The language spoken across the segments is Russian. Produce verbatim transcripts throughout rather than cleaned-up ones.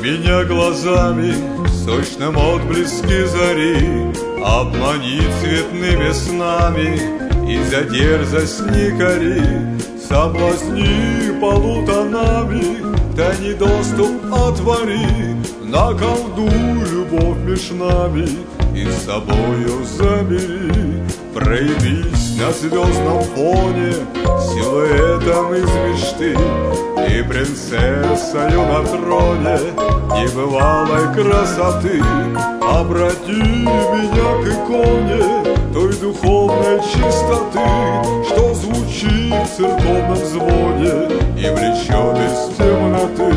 меня глазами в сочном отблеске зари, обмани цветными снами и за дерзость не кори, соблазни полутонами, тайный доступ отвори, наколдуй любовь меж нами и с собою забери. Проявись на звездном фоне силуэтом из мечты, и принцессою на троне небывалой красоты. Обрати меня к иконе той духовной чистоты, что звучит в церковном звоне и влечет из темноты.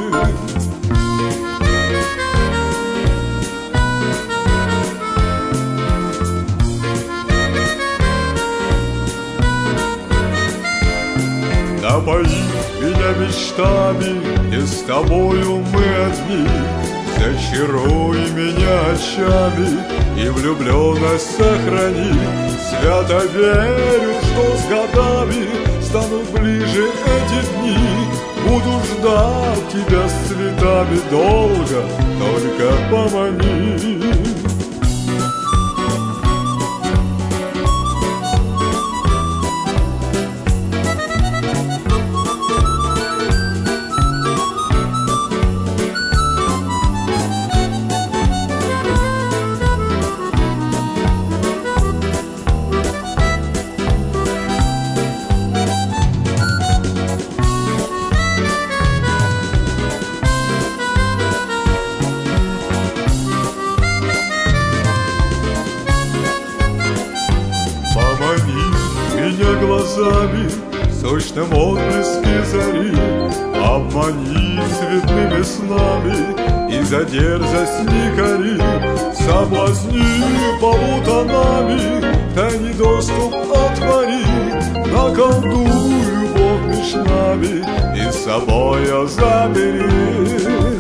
Напои меня мечтами, где с тобою мы одни. Зачаруй меня очами и влюбленность сохрани. Свято верю, что с годами станут ближе эти дни. Буду ждать тебя с цветами долго, только помани. Меня глазами в сочном отблеске зари, обмани цветными снами и за дерзость не кори, соблазни полутонами, тайный доступ отвори, наколдуй любовь меж нами и с собою забери.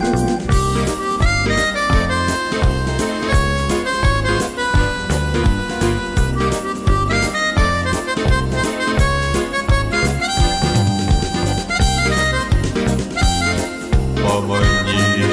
Помани.